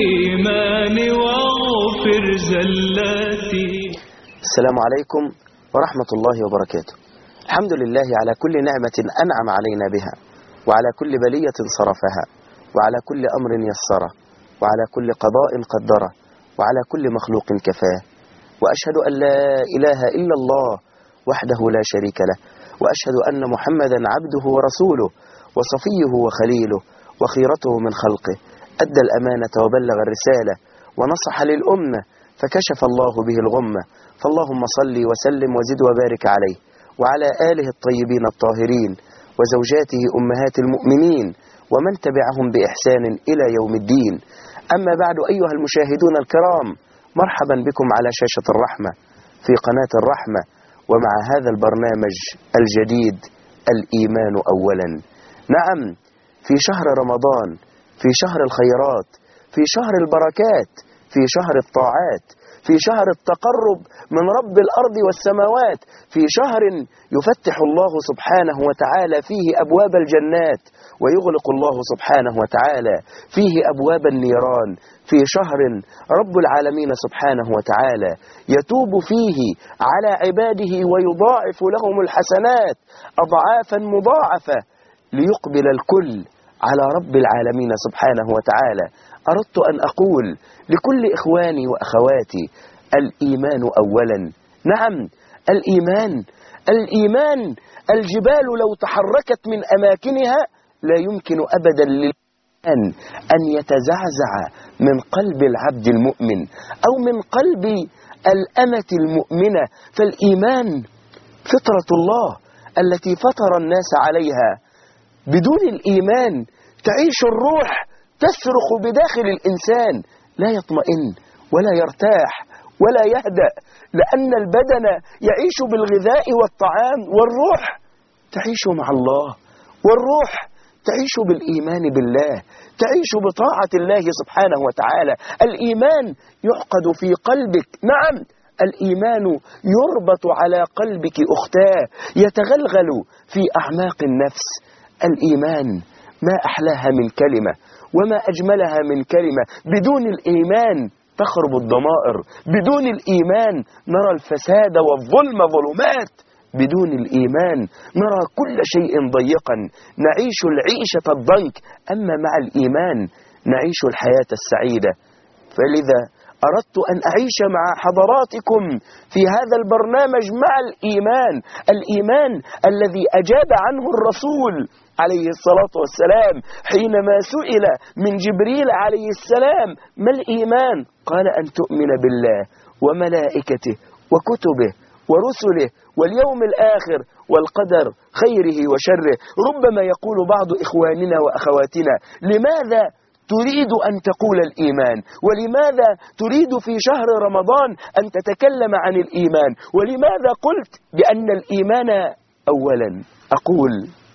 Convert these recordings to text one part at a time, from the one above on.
الإيمان واغفر زلاتي. السلام عليكم ورحمة الله وبركاته. الحمد لله على كل نعمة أنعم علينا بها، وعلى كل بلية صرفها، وعلى كل أمر يسره، وعلى كل قضاء قدره، وعلى كل مخلوق كفاه. وأشهد أن لا إله إلا الله وحده لا شريك له، وأشهد أن محمدا عبده ورسوله وصفيه وخليله وخيرته من خلقه، أدى الأمانة وبلغ الرسالة ونصح للأمة فكشف الله به الغمة. فاللهم صل وسلم وزد وبارك عليه وعلى آله الطيبين الطاهرين وزوجاته أمهات المؤمنين ومن تبعهم بإحسان إلى يوم الدين. أما بعد، أيها المشاهدون الكرام، مرحبا بكم على شاشة الرحمة في قناة الرحمة، ومع هذا البرنامج الجديد الإيمان أولا. نعم، في شهر رمضان، في شهر الخيرات، في شهر البركات، في شهر الطاعات، في شهر التقرب من رب الأرض والسماوات، في شهر يفتح الله سبحانه وتعالى فيه أبواب الجنات ويغلق الله سبحانه وتعالى فيه أبواب النيران، في شهر رب العالمين سبحانه وتعالى يتوب فيه على عباده ويضاعف لهم الحسنات أضعافا مضاعفة ليقبل الكل على رب العالمين سبحانه وتعالى. أردت أن أقول لكل إخواني وأخواتي: الإيمان أولا. نعم، الإيمان الجبال لو تحركت من أماكنها لا يمكن أبدا للإيمان أن يتزعزع من قلب العبد المؤمن أو من قلب الأمة المؤمنة. فالإيمان فطرة الله التي فطر الناس عليها. بدون الإيمان تعيش الروح تصرخ بداخل الإنسان، لا يطمئن ولا يرتاح ولا يهدأ، لأن البدن يعيش بالغذاء والطعام، والروح تعيش مع الله، والروح تعيش بالإيمان بالله، تعيش بطاعة الله سبحانه وتعالى. الإيمان يعقد في قلبك. نعم، الإيمان يربط على قلبك أختاه، يتغلغل في أعماق النفس. الإيمان ما أحلاها من كلمة وما أجملها من كلمة. بدون الإيمان تخرب الضمائر، بدون الإيمان نرى الفساد والظلم ظلمات، بدون الإيمان نرى كل شيء ضيقا، نعيش العيشة الضنك. أما مع الإيمان نعيش الحياة السعيدة. فلذا أردت أن أعيش مع حضراتكم في هذا البرنامج مع الإيمان الذي أجاب عنه الرسول عليه الصلاة والسلام حينما سئل من جبريل عليه السلام: ما الإيمان؟ قال: أن تؤمن بالله وملائكته وكتبه ورسله واليوم الآخر والقدر خيره وشره. ربما يقول بعض إخواننا وأخواتنا: لماذا تريد أن تقول الإيمان؟ ولماذا تريد في شهر رمضان أن تتكلم عن الإيمان؟ ولماذا قلت بأن الإيمان أولا؟ أقول: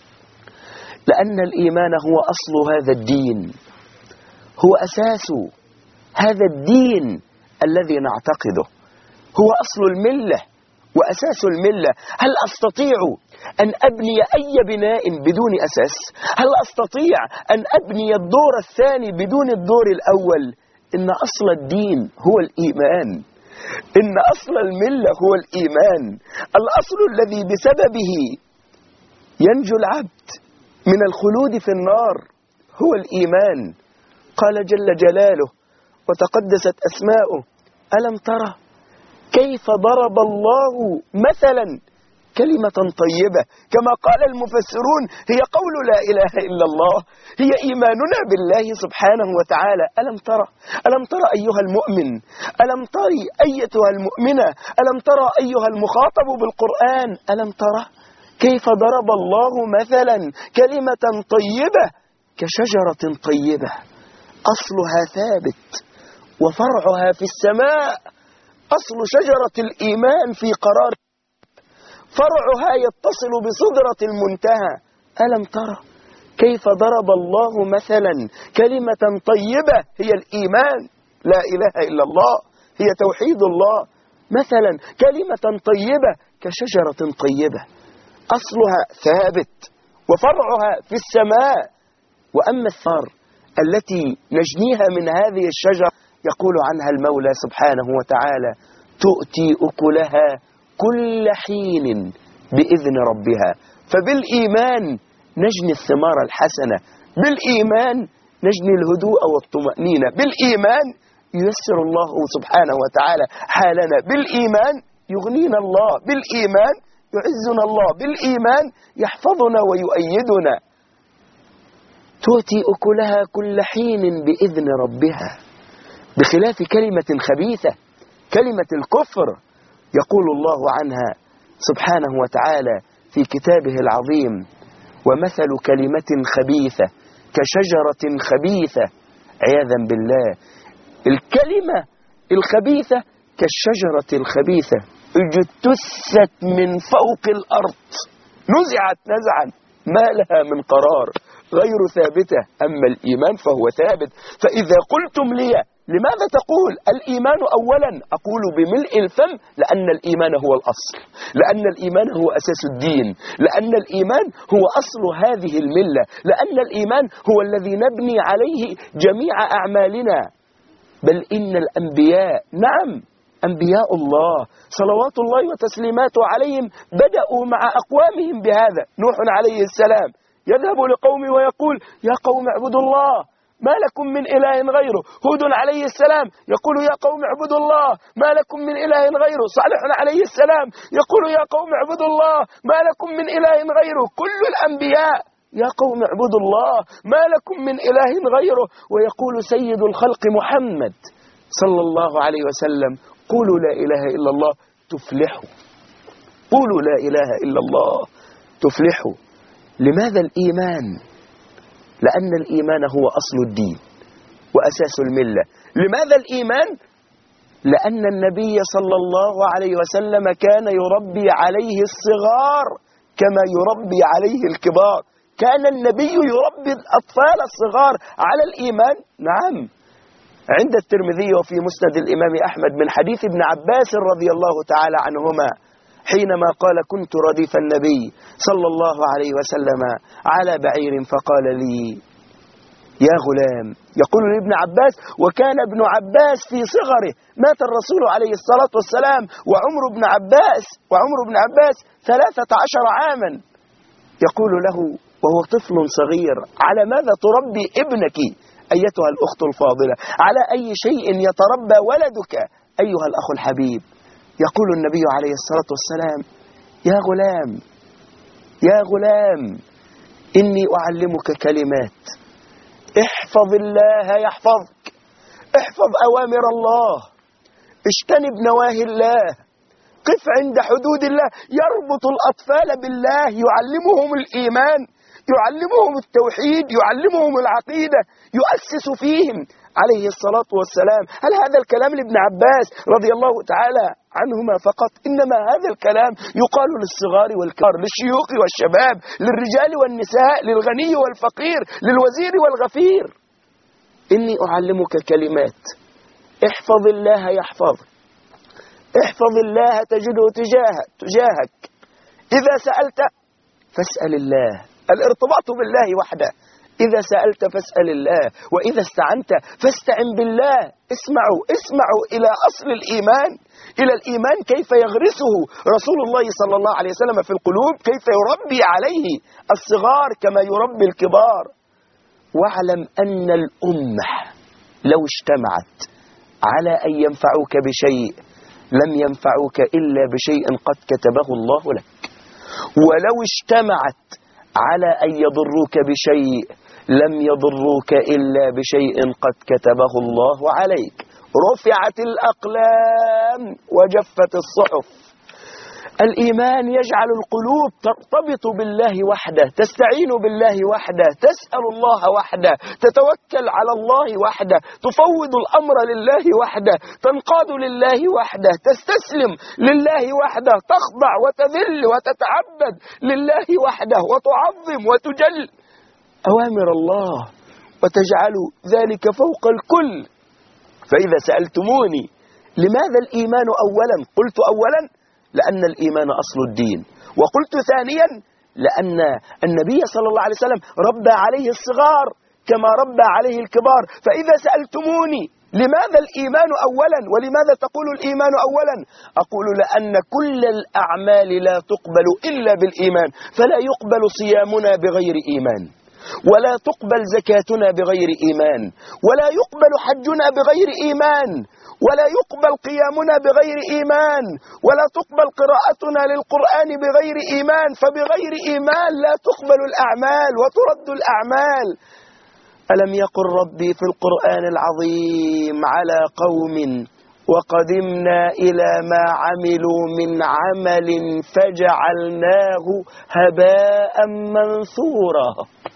لأن الإيمان هو أصل هذا الدين، هو أساس هذا الدين الذي نعتقده، هو أصل الملة وأساس الملة. هل أستطيع أن أبني أي بناء بدون أساس؟ هل أستطيع أن أبني الدور الثاني بدون الدور الأول؟ إن أصل الدين هو الإيمان، إن أصل الملة هو الإيمان، الأصل الذي بسببه ينجو العبد من الخلود في النار هو الإيمان. قال جل جلاله وتقدست أسماؤه: ألم ترى كيف ضرب الله مثلا كلمة طيبة؟ كما قال المفسرون: هي قول لا إله إلا الله، هي إيماننا بالله سبحانه وتعالى. ألم ترى أيها المؤمن، ألم تري أيتها المؤمنة، ألم ترى أيها المخاطب بالقرآن، ألم ترى كيف ضرب الله مثلا كلمة طيبة كشجرة طيبة أصلها ثابت وفرعها في السماء. أصل شجرة الإيمان في قرار، فرعها يتصل بصدرة المنتهى. ألم ترى كيف ضرب الله مثلا كلمة طيبة، هي الإيمان، لا إله إلا الله، هي توحيد الله. مثلا كلمة طيبة كشجرة طيبة أصلها ثابت وفرعها في السماء. وأما الثمار التي نجنيها من هذه الشجرة يقول عنها المولى سبحانه وتعالى: تؤتي أكلها كل حين بإذن ربها. فبالإيمان نجني الثمار الحسنة، بالإيمان نجني الهدوء والطمأنينة، بالإيمان ييسر الله سبحانه وتعالى حالنا، بالإيمان يغنينا الله، بالإيمان يعزنا الله، بالإيمان يحفظنا ويؤيدنا. تؤتي أكلها كل حين بإذن ربها، بخلاف كلمة خبيثة، كلمة الكفر يقول الله عنها سبحانه وتعالى في كتابه العظيم: ومثل كلمة خبيثة كشجرة خبيثة. عياذا بالله، الكلمة الخبيثة كالشجرة الخبيثة، اجتثت من فوق الأرض، نزعت نزعا ما لها من قرار، غير ثابتة. أما الإيمان فهو ثابت. فإذا قلتم لي لماذا تقول الإيمان أولا؟ أقول بملء الفم: لأن الإيمان هو الأصل، لأن الإيمان هو أساس الدين، لأن الإيمان هو أصل هذه الملة، لأن الإيمان هو الذي نبني عليه جميع أعمالنا. بل إن الأنبياء، نعم أنبياء الله صلوات الله وتسليماته عليهم، بدأوا مع أقوامهم بهذا. نوح عليه السلام يذهب لقومه ويقول: يا قوم اعبدوا الله ما لكم من إله غيره. هود عليه السلام يقول: يا قوم اعبدوا الله ما لكم من إله غيره. صالح عليه السلام يقول: يا قوم اعبدوا الله ما لكم من إله غيره. كل الأنبياء: يا قوم اعبدوا الله ما لكم من إله غيره. ويقول سيد الخلق محمد صلى الله عليه وسلم: قولوا لا إله إلا الله تفلحوا، قولوا لا إله إلا الله تفلحوا. لماذا الإيمان؟ لأن الإيمان هو أصل الدين وأساس الملة. لماذا الإيمان؟ لأن النبي صلى الله عليه وسلم كان يربي عليه الصغار كما يربي عليه الكبار. كان النبي يربي الأطفال الصغار على الإيمان. نعم، عند الترمذي وفي مسند الإمام أحمد من حديث ابن عباس رضي الله تعالى عنهما حينما قال: كنت رديف النبي صلى الله عليه وسلم على بعير فقال لي: يا غلام. يقول لابن عباس، وكان ابن عباس في صغره، مات الرسول عليه الصلاة والسلام وعمر ابن عباس 13 عاما. يقول له وهو طفل صغير: على ماذا تربي ابنك أيتها الأخت الفاضلة؟ على أي شيء يتربى ولدك أيها الأخ الحبيب؟ يقول النبي عليه الصلاة والسلام: يا غلام، يا غلام، إني أعلمك كلمات، احفظ الله يحفظك، احفظ أوامر الله، اجتنب نواهي الله، قف عند حدود الله. يربط الأطفال بالله، يعلمهم الإيمان، يعلمهم التوحيد، يعلمهم العقيدة، يؤسس فيهم عليه الصلاة والسلام. هل هذا الكلام لابن عباس رضي الله تعالى عنهما فقط؟ إنما هذا الكلام يقال للصغار والكبار، للشيوخ والشباب، للرجال والنساء، للغني والفقير، للوزير والغفير. إني أعلمك كلمات، احفظ الله يحفظك، احفظ الله تجده تجاهك. إذا سألت فاسأل الله، الارتباط بالله وحده. إذا سألت فاسأل الله، وإذا استعنت فاستعن بالله. اسمعوا إلى أصل الإيمان، إلى الإيمان كيف يغرسه رسول الله صلى الله عليه وسلم في القلوب، كيف يربي عليه الصغار كما يربي الكبار. واعلم أن الأمة لو اجتمعت على أن ينفعوك بشيء لم ينفعوك إلا بشيء قد كتبه الله لك، ولو اجتمعت على أن يضروك بشيء لم يضروك إلا بشيء قد كتبه الله عليك. رفعت الأقلام وجفت الصحف. الإيمان يجعل القلوب ترتبط بالله وحده، تستعين بالله وحده، تسأل الله وحده، تتوكل على الله وحده، تفوض الأمر لله وحده، تنقاد لله وحده، تستسلم لله وحده، تخضع وتذل وتتعبد لله وحده، وتعظم وتجل أوامر الله وتجعل ذلك فوق الكل. فإذا سألتموني لماذا الإيمان أولا؟ قلت أولا لأن الإيمان أصل الدين، وقلت ثانيا لأن النبي صلى الله عليه وسلم ربى عليه الصغار كما ربى عليه الكبار. فإذا سألتموني لماذا الإيمان أولا ولماذا تقول الإيمان أولا، أقول لأن كل الأعمال لا تقبل إلا بالإيمان، فلا يقبل صيامنا بغير إيمان، ولا تقبل زكاتنا بغير إيمان، ولا يقبل حجنا بغير إيمان، ولا يقبل قيامنا بغير إيمان، ولا تقبل قراءتنا للقرآن بغير إيمان. فبغير إيمان لا تقبل الأعمال وترد الأعمال. ألم يقل ربي في القرآن العظيم على قوم وقدمنا إلى ما عملوا من عمل فجعلناه هباء منثورا،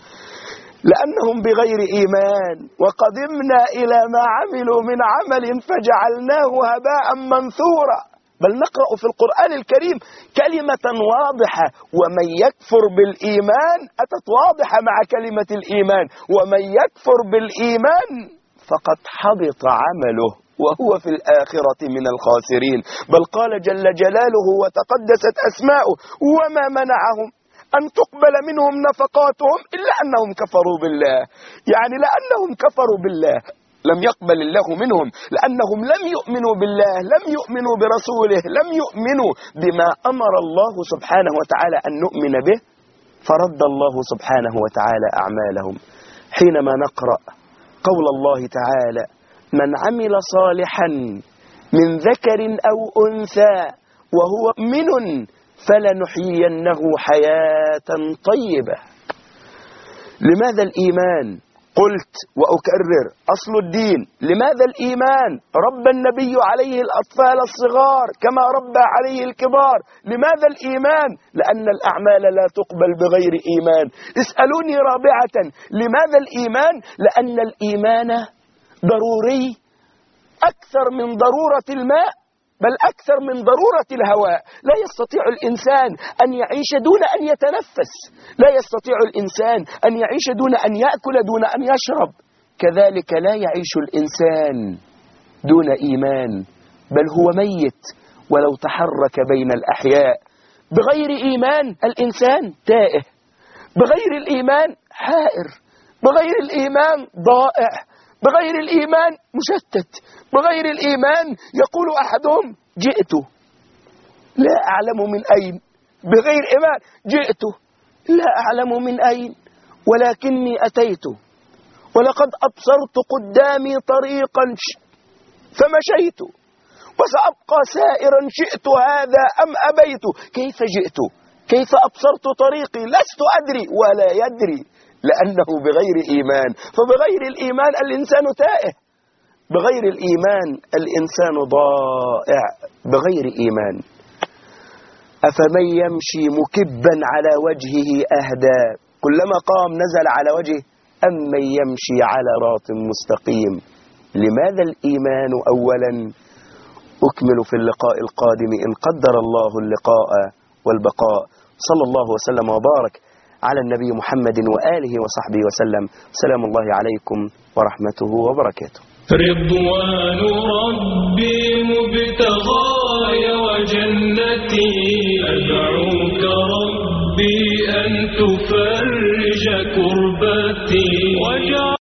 لأنهم بغير إيمان. وقدمنا إلى ما عملوا من عمل فجعلناه هباء منثورا. بل نقرأ في القرآن الكريم كلمة واضحة: ومن يكفر بالإيمان، أتت واضحة مع كلمة الإيمان: ومن يكفر بالإيمان فقد حبط عمله وهو في الآخرة من الخاسرين. بل قال جل جلاله وتقدست أسماؤه: وما منعهم أن تقبل منهم نفقاتهم إلا أنهم كفروا بالله. يعني لأنهم كفروا بالله لم يقبل الله منهم، لأنهم لم يؤمنوا بالله، لم يؤمنوا برسوله، لم يؤمنوا بما أمر الله سبحانه وتعالى أن نؤمن به، فرد الله سبحانه وتعالى أعمالهم. حينما نقرأ قول الله تعالى: من عمل صالحا من ذكر أو أنثى وهو مؤمن فلنحيينه حياة طيبة. لماذا الإيمان؟ قلت وأكرر: أصل الدين. لماذا الإيمان؟ ربى النبي عليه الأطفال الصغار كما ربى عليه الكبار. لماذا الإيمان؟ لأن الأعمال لا تقبل بغير إيمان. اسألوني رابعة: لماذا الإيمان؟ لأن الإيمان ضروري أكثر من ضرورة الماء، بل أكثر من ضرورة الهواء. لا يستطيع الإنسان أن يعيش دون أن يتنفس، لا يستطيع الإنسان أن يعيش دون أن يأكل، دون أن يشرب. كذلك لا يعيش الإنسان دون إيمان، بل هو ميت ولو تحرك بين الأحياء. بغير إيمان الإنسان تائه، بغير الإيمان حائر، بغير الإيمان ضائع، بغير الإيمان مشتت، بغير الإيمان يقول أحدهم: جئت لا أعلم من أين. بغير إيمان: جئت لا أعلم من أين ولكني أتيت، ولقد أبصرت قدامي طريقا فمشيت، وسأبقى سائرا شئت هذا أم أبيت. كيف جئت؟ كيف أبصرت طريقي؟ لست أدري ولا يدري، لأنه بغير إيمان. فبغير الإيمان الإنسان تائه، بغير الإيمان الإنسان ضائع. بغير إيمان أفمن يمشي مكبا على وجهه أهدى كلما قام نزل على وجهه أم من يمشي على صراط مستقيم. لماذا الإيمان أولا؟ أكمل في اللقاء القادم إن قدر الله اللقاء والبقاء. صلى الله وسلم وبارك على النبي محمد وآله وصحبه وسلم. سلام الله عليكم ورحمته وبركاته. رضوان ربي مبتغاي وجنتي، أدعوك ربي أن تفرج كربتي.